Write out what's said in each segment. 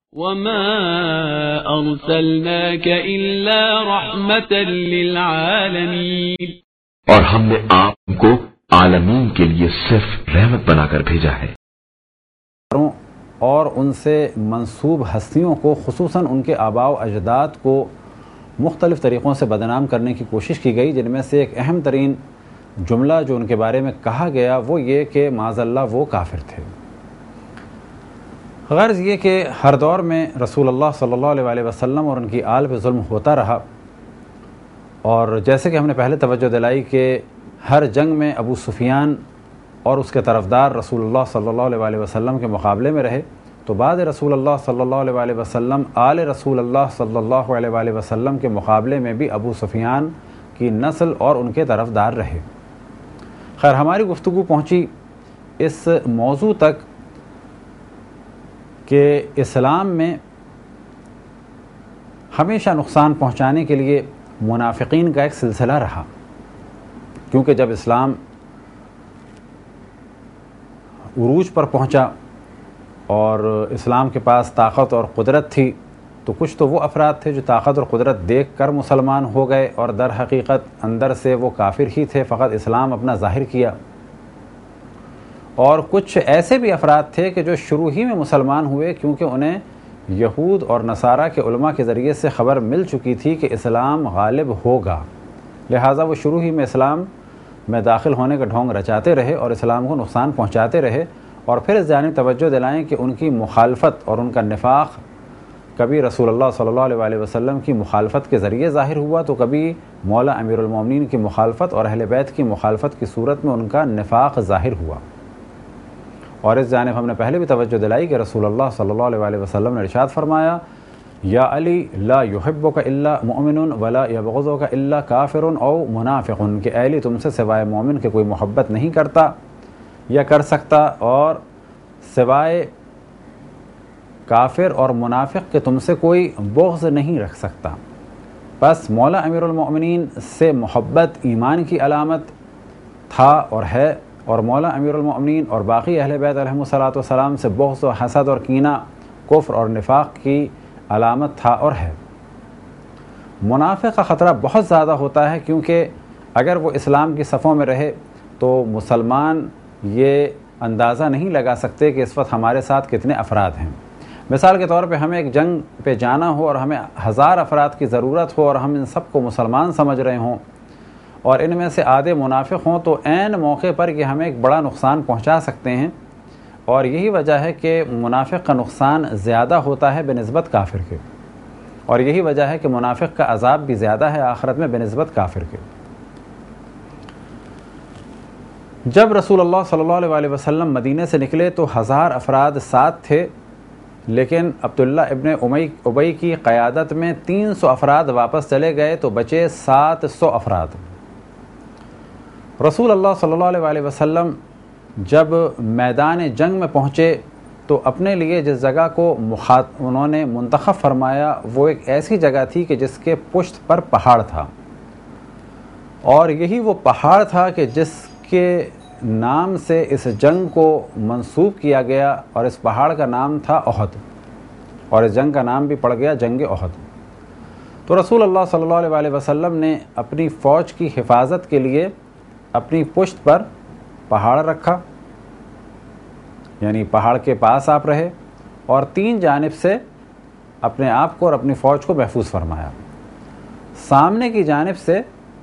وما أرسلناك إلا رحمة للعالمين، اور ہم نے آپ کو عالمین کے لیے صرف رحمت بنا کر بھیجا ہے۔ اور ان سے منسوب ہستیوں کو، خصوصاً ان کے آباء و اجداد کو مختلف طریقوں سے بدنام کرنے کی کوشش کی گئی، جن میں سے ایک اہم ترین جملہ جو ان کے بارے میں کہا گیا وہ یہ کہ معاذ اللہ وہ کافر تھے۔ غرض یہ کہ ہر دور میں رسول اللہ صلی اللہ علیہ وسلم اور ان کی آل پہ ظلم ہوتا رہا، اور جیسے کہ ہم نے پہلے توجہ دلائی کہ ہر جنگ میں ابو سفیان اور اس کے طرفدار رسول اللہ صلی اللہ علیہ وسلم کے مقابلے میں رہے، تو بعد رسول اللہ صلی اللہ علیہ وسلم آل رسول اللہ صلی اللہ علیہ وسلم کے مقابلے میں بھی ابو سفیان کی نسل اور ان کے طرفدار رہے۔ خیر، ہماری گفتگو پہنچی اس موضوع تک کہ اسلام میں ہمیشہ نقصان پہنچانے کے لیے منافقین کا ایک سلسلہ رہا، کیونکہ جب اسلام عروج پر پہنچا اور اسلام کے پاس طاقت اور قدرت تھی، تو کچھ تو وہ افراد تھے جو طاقت اور قدرت دیکھ کر مسلمان ہو گئے اور در حقیقت اندر سے وہ کافر ہی تھے، فقط اسلام اپنا ظاہر کیا، اور کچھ ایسے بھی افراد تھے کہ جو شروع ہی میں مسلمان ہوئے کیونکہ انہیں یہود اور نصارہ کے علماء کے ذریعے سے خبر مل چکی تھی کہ اسلام غالب ہوگا، لہٰذا وہ شروع ہی میں اسلام میں داخل ہونے کا ڈھونگ رچاتے رہے اور اسلام کو نقصان پہنچاتے رہے، اور پھر اس جانب توجہ دلائیں کہ ان کی مخالفت اور ان کا نفاق کبھی رسول اللہ صلی اللہ علیہ وسلم کی مخالفت کے ذریعے ظاہر ہوا، تو کبھی مولا امیر المومنین کی مخالفت اور اہل بیت کی مخالفت کی صورت میں ان کا نفاق ظاہر ہوا۔ اور اس جانب ہم نے پہلے بھی توجہ دلائی کہ رسول اللہ صلی اللہ علیہ وسلم نے ارشاد فرمایا، یا علی لا یحبک الا مؤمن ولا یبغضک الا کافر او منافق، کہ اے علی تم سے سوائے مومن کے کوئی محبت نہیں کرتا یا کر سکتا، اور سوائے کافر اور منافق کہ تم سے کوئی بغض نہیں رکھ سکتا۔ بس مولا امیر المؤمنین سے محبت ایمان کی علامت تھا اور ہے، اور مولا امیر المؤمنین اور باقی اہل بیت علیہم الصلاۃ والسلام سے بغض و حسد اور کینہ کفر اور نفاق کی علامت تھا اور ہے۔ منافق کا خطرہ بہت زیادہ ہوتا ہے، کیونکہ اگر وہ اسلام کی صفوں میں رہے تو مسلمان یہ اندازہ نہیں لگا سکتے کہ اس وقت ہمارے ساتھ کتنے افراد ہیں۔ مثال کے طور پہ ہمیں ایک جنگ پہ جانا ہو اور ہمیں 1000 افراد کی ضرورت ہو اور ہم ان سب کو مسلمان سمجھ رہے ہوں، اور ان میں سے آدھے منافق ہوں، تو عین موقع پر یہ ہمیں ایک بڑا نقصان پہنچا سکتے ہیں، اور یہی وجہ ہے کہ منافق کا نقصان زیادہ ہوتا ہے بنسبت کافر کے، اور یہی وجہ ہے کہ منافق کا عذاب بھی زیادہ ہے آخرت میں بنسبت کافر کے۔ جب رسول اللہ صلی اللہ علیہ وسلم مدینے سے نکلے تو 1000 افراد ساتھ تھے، لیکن عبداللہ ابن ابی کی قیادت میں 300 افراد واپس چلے گئے تو بچے 700 افراد۔ رسول اللہ صلی اللہ علیہ وسلم جب میدان جنگ میں پہنچے تو اپنے لیے جس جگہ کو انہوں نے منتخب فرمایا وہ ایک ایسی جگہ تھی کہ جس کے پشت پر پہاڑ تھا، اور یہی وہ پہاڑ تھا کہ جس کے نام سے اس جنگ کو منسوب کیا گیا، اور اس پہاڑ کا نام تھا احد، اور اس جنگ کا نام بھی پڑ گیا جنگ احد۔ تو رسول اللہ صلی اللہ علیہ وسلم نے اپنی فوج کی حفاظت کے لیے اپنی پشت پر پہاڑ رکھا، یعنی پہاڑ کے پاس آپ رہے، اور 3 جانب سے اپنے آپ کو اور اپنی فوج کو محفوظ فرمایا۔ سامنے کی جانب سے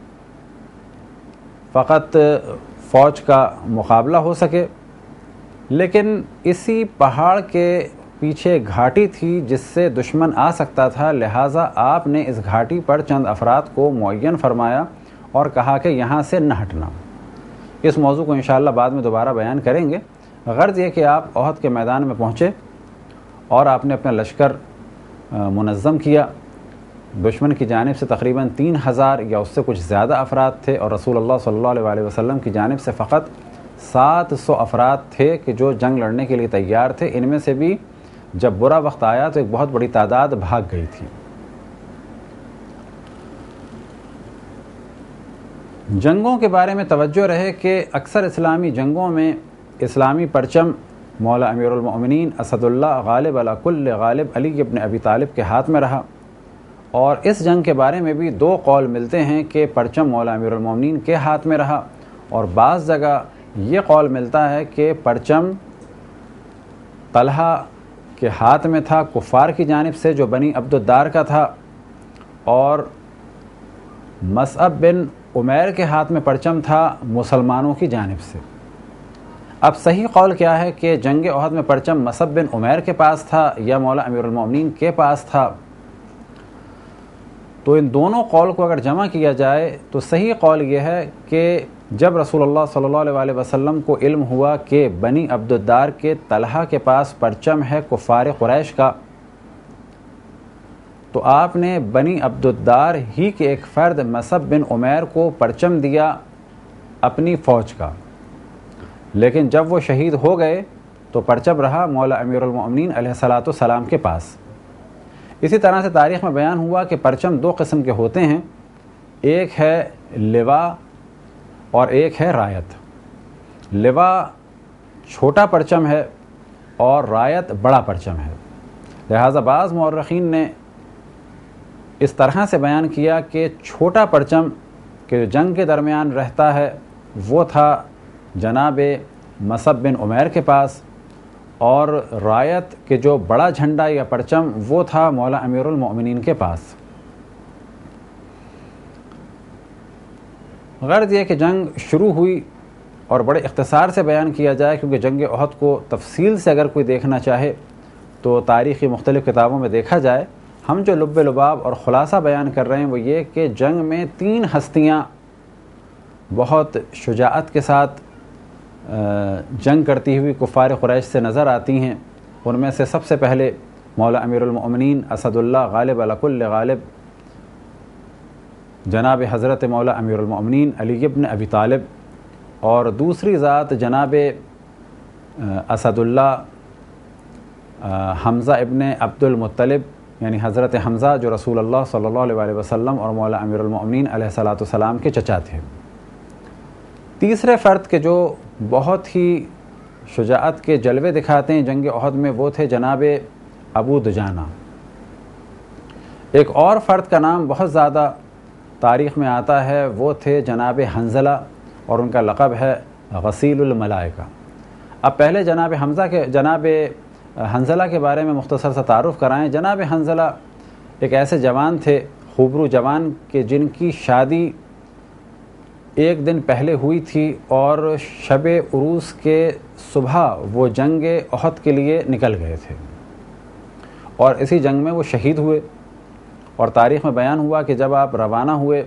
فقط فوج کا مقابلہ ہو سکے، لیکن اسی پہاڑ کے پیچھے گھاٹی تھی جس سے دشمن آ سکتا تھا، لہٰذا آپ نے اس گھاٹی پر چند افراد کو معین فرمایا اور کہا کہ یہاں سے نہ ہٹنا۔ اس موضوع کو انشاءاللہ بعد میں دوبارہ بیان کریں گے۔ غرض یہ کہ آپ احد کے میدان میں پہنچے اور آپ نے اپنا لشکر منظم کیا۔ دشمن کی جانب سے تقریباً 3000 یا اس سے کچھ زیادہ افراد تھے، اور رسول اللہ صلی اللہ علیہ وسلم کی جانب سے فقط 700 افراد تھے کہ جو جنگ لڑنے کے لیے تیار تھے۔ ان میں سے بھی جب برا وقت آیا تو ایک بہت بڑی تعداد بھاگ گئی تھی۔ جنگوں کے بارے میں توجہ رہے کہ اکثر اسلامی جنگوں میں اسلامی پرچم مولا امیر المؤمنین اسد اللہ غالب علی کل غالب علی ابن ابی طالب کے ہاتھ میں رہا۔ اور اس جنگ کے بارے میں بھی دو قول ملتے ہیں کہ پرچم مولا امیر المؤمنین کے ہاتھ میں رہا، اور بعض جگہ یہ قول ملتا ہے کہ پرچم طلحہ کے ہاتھ میں تھا کفار کی جانب سے جو بنی عبد الدار کا تھا، اور مصعب بن عمیر کے ہاتھ میں پرچم تھا مسلمانوں کی جانب سے۔ اب صحیح قول کیا ہے کہ جنگ احد میں پرچم مصعب بن عمیر کے پاس تھا یا مولا امیر المؤمنین کے پاس تھا؟ تو ان دونوں قول کو اگر جمع کیا جائے تو صحیح قول یہ ہے کہ جب رسول اللہ صلی اللہ علیہ وسلم کو علم ہوا کہ بنی عبد الدار کے طلحہ کے پاس پرچم ہے کفار قریش کا، تو آپ نے بنی عبد الدار ہی کے ایک فرد مصعب بن عمیر کو پرچم دیا اپنی فوج کا، لیکن جب وہ شہید ہو گئے تو پرچم رہا مولا امیر المؤمنین علیہ الصلاۃ والسلام کے پاس۔ اسی طرح سے تاریخ میں بیان ہوا کہ پرچم دو قسم کے ہوتے ہیں، ایک ہے لوا اور ایک ہے رایت۔ لوا چھوٹا پرچم ہے اور رایت بڑا پرچم ہے، لہٰذا بعض مورخین نے اس طرح سے بیان کیا کہ چھوٹا پرچم کہ جو جنگ کے درمیان رہتا ہے وہ تھا جناب مصعب بن عمیر کے پاس، اور رایت کے جو بڑا جھنڈا یا پرچم وہ تھا مولا امیر المؤمنین کے پاس۔ غرض یہ کہ جنگ شروع ہوئی، اور بڑے اختصار سے بیان کیا جائے کیونکہ جنگ احد کو تفصیل سے اگر کوئی دیکھنا چاہے تو تاریخی مختلف کتابوں میں دیکھا جائے۔ ہم جو لب لباب اور خلاصہ بیان کر رہے ہیں وہ یہ کہ جنگ میں تین ہستیاں بہت شجاعت کے ساتھ جنگ کرتی ہوئی کفار قریش سے نظر آتی ہیں۔ ان میں سے سب سے پہلے مولا امیر المؤمنین اسد اللہ غالب علی کل غالب جناب حضرت مولا امیر المؤمنین علی ابن ابی طالب، اور دوسری ذات جناب اسد اللہ حمزہ ابن عبد المطلب، یعنی حضرت حمزہ جو رسول اللہ صلی اللہ علیہ وسلم اور مولا امیر المؤمنین علیہ الصلاۃ والسلام کے چچا تھے۔ تیسرے فرد کے جو بہت ہی شجاعت کے جلوے دکھاتے ہیں جنگ احد میں وہ تھے جناب ابو دجانہ۔ ایک اور فرد کا نام بہت زیادہ تاریخ میں آتا ہے، وہ تھے جناب حنظلہ، اور ان کا لقب ہے غسیل الملائکہ۔ اب پہلے جناب حنظلہ کے بارے میں مختصر سا تعارف کرائیں۔ جناب حنظلہ ایک ایسے جوان تھے، خوبرو جوان، کہ جن کی شادی ایک دن پہلے ہوئی تھی، اور شب عروس کے صبح وہ جنگ احد کے لیے نکل گئے تھے، اور اسی جنگ میں وہ شہید ہوئے۔ اور تاریخ میں بیان ہوا کہ جب آپ روانہ ہوئے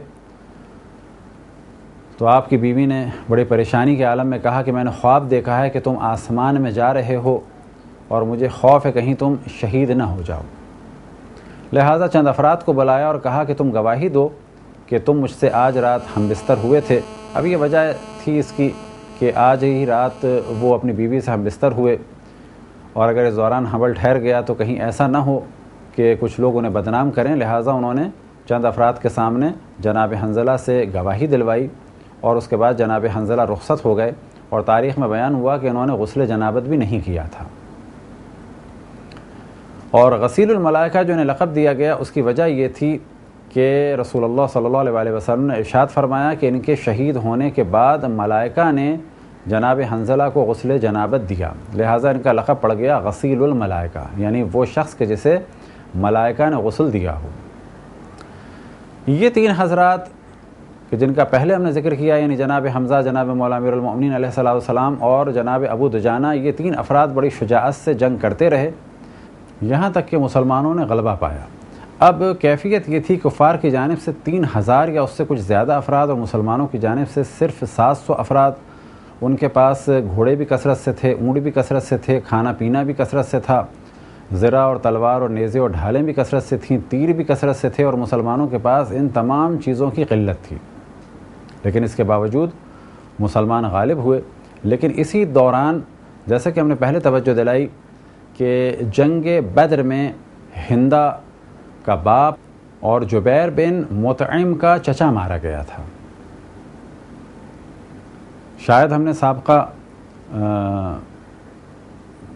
تو آپ کی بیوی نے بڑی پریشانی کے عالم میں کہا کہ میں نے خواب دیکھا ہے کہ تم آسمان میں جا رہے ہو اور مجھے خوف ہے کہیں تم شہید نہ ہو جاؤ، لہٰذا چند افراد کو بلایا اور کہا کہ تم گواہی دو کہ تم مجھ سے آج رات ہم بستر ہوئے تھے۔ اب یہ وجہ تھی اس کی کہ آج ہی رات وہ اپنی بیوی سے ہم بستر ہوئے، اور اگر اس دوران حمل ٹھہر گیا تو کہیں ایسا نہ ہو کہ کچھ لوگ انہیں بدنام کریں، لہٰذا انہوں نے چند افراد کے سامنے جناب حنظلہ سے گواہی دلوائی، اور اس کے بعد جناب حنظلہ رخصت ہو گئے، اور تاریخ میں بیان ہوا کہ انہوں نے غسل جنابت بھی نہیں کیا تھا۔ اور غسیل الملائکہ جو انہیں لقب دیا گیا اس کی وجہ یہ تھی کہ رسول اللہ صلی اللہ علیہ وسلم نے ارشاد فرمایا کہ ان کے شہید ہونے کے بعد ملائکہ نے جناب حنظلہ کو غسل جنابت دیا، لہٰذا ان کا لقب پڑ گیا غسیل الملائکہ، یعنی وہ شخص کے جسے ملائکہ نے غسل دیا ہو۔ یہ تین حضرات کہ جن کا پہلے ہم نے ذکر کیا، یعنی جناب حمزہ، جناب مولا امیر المؤمنین علیہ الصلوۃ والسلام اور جناب ابو دجانہ، یہ تین افراد بڑی شجاعت سے جنگ کرتے رہے یہاں تک کہ مسلمانوں نے غلبہ پایا۔ اب کیفیت یہ تھی کفار کی جانب سے 3000 یا اس سے کچھ زیادہ افراد، اور مسلمانوں کی جانب سے صرف 700 افراد۔ ان کے پاس گھوڑے بھی کثرت سے تھے، اونٹ بھی کثرت سے تھے، کھانا پینا بھی کثرت سے تھا، زرہ اور تلوار اور نیزے اور ڈھالیں بھی کثرت سے تھیں، تیر بھی کثرت سے تھے، اور مسلمانوں کے پاس ان تمام چیزوں کی قلت تھی، لیکن اس کے باوجود مسلمان غالب ہوئے۔ لیکن اسی دوران جیسے کہ ہم نے پہلے توجہ دلائی کہ جنگ بدر میں ہندہ کا باپ اور جبیر بن مطعم کا چچا مارا گیا تھا۔ شاید ہم نے سابقہ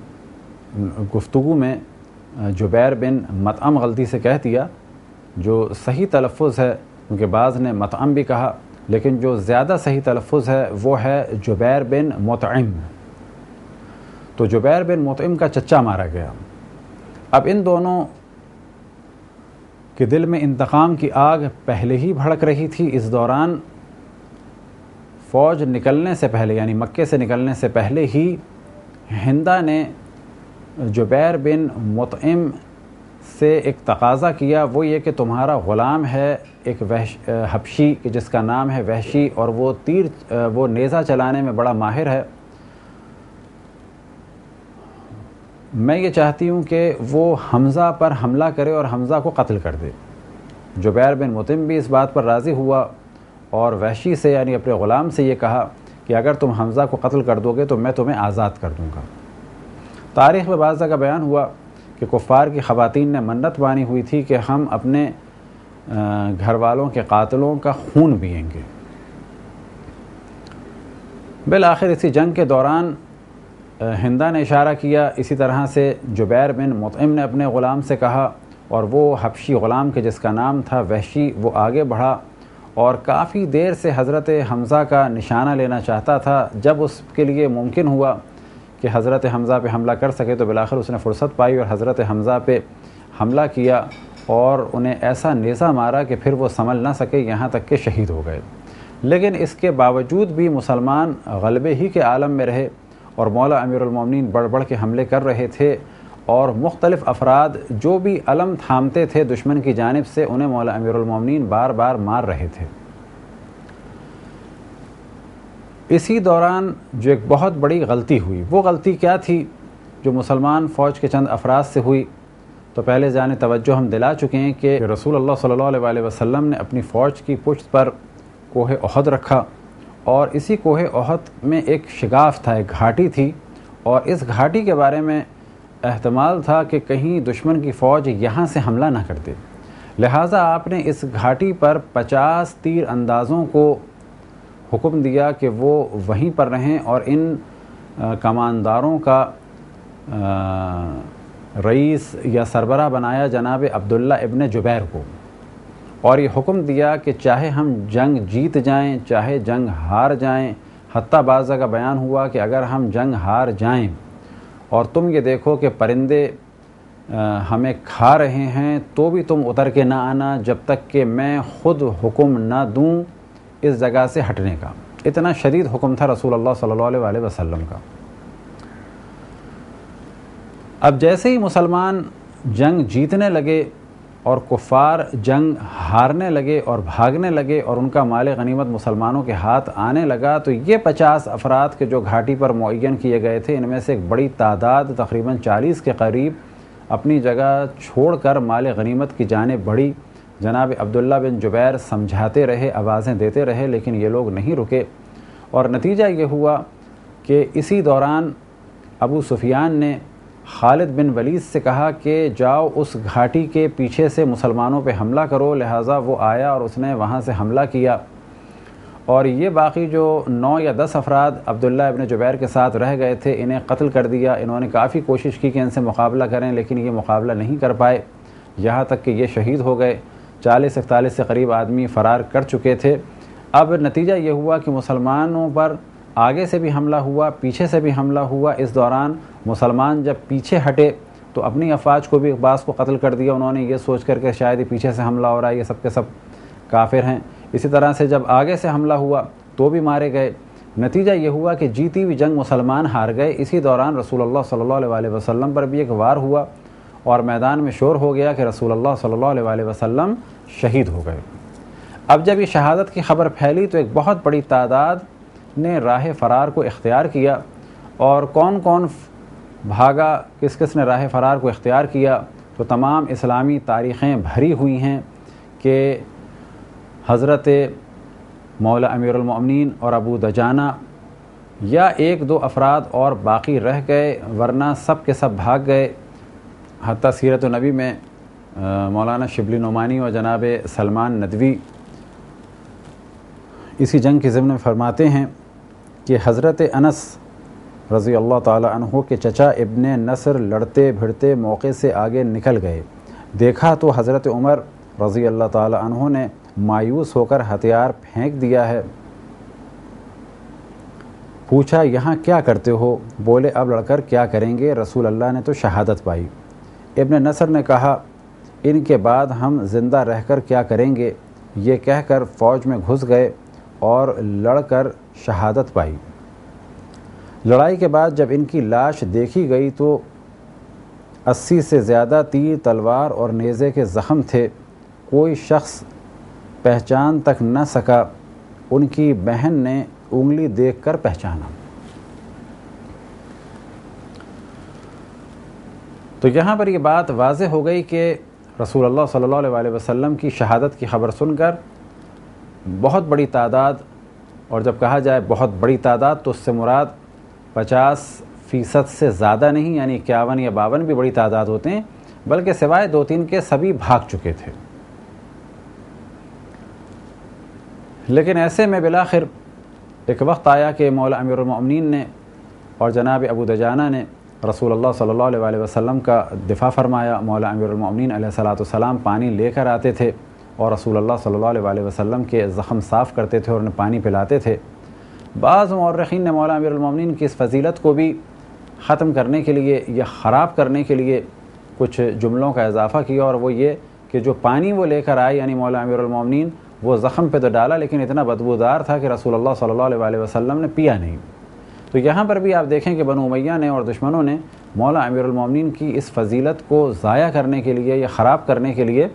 گفتگو میں جبیر بن مطعم غلطی سے کہہ دیا. جو صحیح تلفظ ہے، کیونکہ بعض نے مطعم بھی کہا، لیکن جو زیادہ صحیح تلفظ ہے وہ ہے جبیر بن مطعم. تو جبیر بن مطعم کا چچا مارا گیا. اب ان دونوں کے دل میں انتقام کی آگ پہلے ہی بھڑک رہی تھی. اس دوران فوج نکلنے سے پہلے، یعنی مکے سے نکلنے سے پہلے ہی ہندہ نے جبیر بن مطعم سے ایک تقاضا کیا، وہ یہ کہ تمہارا غلام ہے ایک حبشی کہ جس کا نام ہے وحشی، اور وہ نیزہ چلانے میں بڑا ماہر ہے. میں یہ چاہتی ہوں کہ وہ حمزہ پر حملہ کرے اور حمزہ کو قتل کر دے. جبیر بن مطعم بھی اس بات پر راضی ہوا اور وحشی سے یعنی اپنے غلام سے یہ کہا کہ اگر تم حمزہ کو قتل کر دو گے تو میں تمہیں آزاد کر دوں گا. تاریخ میں بعض جگہ بیان ہوا کہ کفار کی خواتین نے منت مانی ہوئی تھی کہ ہم اپنے گھر والوں کے قاتلوں کا خون پئیں گے. بالآخر اسی جنگ کے دوران ہندہ نے اشارہ کیا، اسی طرح سے جبیر بن مطعم نے اپنے غلام سے کہا، اور وہ حبشی غلام کے جس کا نام تھا وحشی وہ آگے بڑھا اور کافی دیر سے حضرت حمزہ کا نشانہ لینا چاہتا تھا. جب اس کے لیے ممکن ہوا کہ حضرت حمزہ پہ حملہ کر سکے تو بالآخر اس نے فرصت پائی اور حضرت حمزہ پہ حملہ کیا اور انہیں ایسا نیزہ مارا کہ پھر وہ سنبھل نہ سکے، یہاں تک کہ شہید ہو گئے. لیکن اس کے باوجود بھی مسلمان غلبے ہی کے عالم میں رہے اور مولا امیر المومنین بڑھ بڑھ کے حملے کر رہے تھے، اور مختلف افراد جو بھی علم تھامتے تھے دشمن کی جانب سے انہیں مولا امیر المومنین بار بار مار رہے تھے. اسی دوران جو ایک بہت بڑی غلطی ہوئی، وہ غلطی کیا تھی جو مسلمان فوج کے چند افراد سے ہوئی؟ تو پہلے جانے توجہ ہم دلا چکے ہیں کہ رسول اللہ صلی اللہ علیہ وسلم نے اپنی فوج کی پشت پر کوہ احد رکھا، اور اسی کوہ احد میں ایک شگاف تھا، ایک گھاٹی تھی، اور اس گھاٹی کے بارے میں احتمال تھا کہ کہیں دشمن کی فوج یہاں سے حملہ نہ کر دے. لہٰذا آپ نے اس گھاٹی پر 50 تیر اندازوں کو حکم دیا کہ وہ وہیں پر رہیں اور ان کمانداروں کا رئیس یا سربراہ بنایا جناب عبداللہ ابن جبیر کو، اور یہ حکم دیا کہ چاہے ہم جنگ جیت جائیں چاہے جنگ ہار جائیں، حتیٰ بعض جگہ بیان ہوا کہ اگر ہم جنگ ہار جائیں اور تم یہ دیکھو کہ پرندے ہمیں کھا رہے ہیں تو بھی تم اتر کے نہ آنا جب تک کہ میں خود حکم نہ دوں اس جگہ سے ہٹنے کا. اتنا شدید حکم تھا رسول اللہ صلی اللہ علیہ وسلم کا. اب جیسے ہی مسلمان جنگ جیتنے لگے اور کفار جنگ ہارنے لگے اور بھاگنے لگے اور ان کا مال غنیمت مسلمانوں کے ہاتھ آنے لگا، تو یہ 50 افراد کے جو گھاٹی پر معین کیے گئے تھے ان میں سے ایک بڑی تعداد تقریباً 40 کے قریب اپنی جگہ چھوڑ کر مال غنیمت کی جانب بڑھی. جناب عبداللہ بن جبیر سمجھاتے رہے، آوازیں دیتے رہے، لیکن یہ لوگ نہیں رکے، اور نتیجہ یہ ہوا کہ اسی دوران ابو سفیان نے خالد بن ولید سے کہا کہ جاؤ اس گھاٹی کے پیچھے سے مسلمانوں پہ حملہ کرو. لہٰذا وہ آیا اور اس نے وہاں سے حملہ کیا، اور یہ باقی جو 9 یا 10 افراد عبداللہ ابن جبیر کے ساتھ رہ گئے تھے انہیں قتل کر دیا. انہوں نے کافی کوشش کی کہ ان سے مقابلہ کریں لیکن یہ مقابلہ نہیں کر پائے، یہاں تک کہ یہ شہید ہو گئے. 40-41 سے قریب آدمی فرار کر چکے تھے. اب نتیجہ یہ ہوا کہ مسلمانوں پر آگے سے بھی حملہ ہوا، پیچھے سے بھی حملہ ہوا. اس دوران مسلمان جب پیچھے ہٹے تو اپنی افواج کو بھی بعض کو قتل کر دیا، انہوں نے یہ سوچ کر کہ شاید یہ پیچھے سے حملہ ہو رہا ہے، یہ سب کے سب کافر ہیں. اسی طرح سے جب آگے سے حملہ ہوا تو بھی مارے گئے. نتیجہ یہ ہوا کہ جیتی ہوئی جنگ مسلمان ہار گئے. اسی دوران رسول اللہ صلی اللہ علیہ وسلم پر بھی ایک وار ہوا اور میدان میں شور ہو گیا کہ رسول اللہ صلی اللہ علیہ وسلم شہید ہو گئے. اب جب یہ شہادت کی خبر پھیلی تو ایک بہت بڑی تعداد نے راہ فرار کو اختیار کیا. اور کون کون بھاگا، کس کس نے راہ فرار کو اختیار کیا، تو تمام اسلامی تاریخیں بھری ہوئی ہیں کہ حضرت مولا امیر المومنین اور ابو دجانہ یا 1-2 افراد اور باقی رہ گئے، ورنہ سب کے سب بھاگ گئے. حتیٰ سیرت النبی میں مولانا شبلی نعمانی اور جناب سلمان ندوی اسی جنگ کے ضمن میں فرماتے ہیں کہ حضرت انس رضی اللہ تعالی عنہ کے چچا ابن نصر لڑتے بھڑتے موقع سے آگے نکل گئے۔ دیکھا تو حضرت عمر رضی اللہ تعالی عنہ نے مایوس ہو کر ہتھیار پھینک دیا ہے۔ پوچھا یہاں کیا کرتے ہو؟ بولے اب لڑ کر کیا کریں گے، رسول اللہ نے تو شہادت پائی۔ ابن نصر نے کہا ان کے بعد ہم زندہ رہ کر کیا کریں گے، یہ کہہ کر فوج میں گھس گئے اور لڑ کر شہادت پائی۔ لڑائی کے بعد جب ان کی لاش دیکھی گئی تو 80 سے زیادہ تیر، تلوار اور نیزے کے زخم تھے، کوئی شخص پہچان تک نہ سکا۔ ان کی بہن نے انگلی دیکھ کر پہچانا۔ تو یہاں پر یہ بات واضح ہو گئی کہ رسول اللہ صلی اللہ علیہ وسلم کی شہادت کی خبر سن کر بہت بڑی تعداد، اور جب کہا جائے بہت بڑی تعداد تو اس سے مراد 50% سے زیادہ نہیں، یعنی 51 یا 52 بھی بڑی تعداد ہوتے ہیں، بلکہ سوائے 2-3 کے سبھی بھاگ چکے تھے۔ لیکن ایسے میں بالآخر ایک وقت آیا کہ مولا امیر المؤمنین نے اور جناب ابو دجانہ نے رسول اللہ صلی اللہ علیہ وسلم کا دفاع فرمایا۔ مولا امیر المؤمنین علیہ الصلوۃ والسلام پانی لے کر آتے تھے اور رسول اللہ صلی اللہ علیہ وسلم کے زخم صاف کرتے تھے اور انہیں پانی پلاتے تھے۔ بعض مورخین نے مولا امیر المؤمنین کی اس فضیلت کو بھی ختم کرنے کے لیے یا خراب کرنے کے لیے کچھ جملوں کا اضافہ کیا، اور وہ یہ کہ جو پانی وہ لے کر آئے یعنی مولا امیر المؤمنین، وہ زخم پہ تو ڈالا لیکن اتنا بدبودار تھا کہ رسول اللہ صلی اللہ علیہ وسلم نے پیا نہیں۔ تو یہاں پر بھی آپ دیکھیں کہ بنو امیہ نے اور دشمنوں نے مولا امیر المؤمنین کی اس فضیلت کو ضائع کرنے کے لیے یا خراب کرنے کے لیے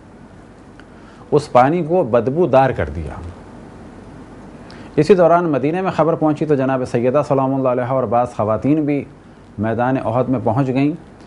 اس پانی کو بدبودار کر دیا۔ اسی دوران مدینہ میں خبر پہنچی تو جناب سیدہ سلام اللہ علیہ اور بعض خواتین بھی میدان احد میں پہنچ گئیں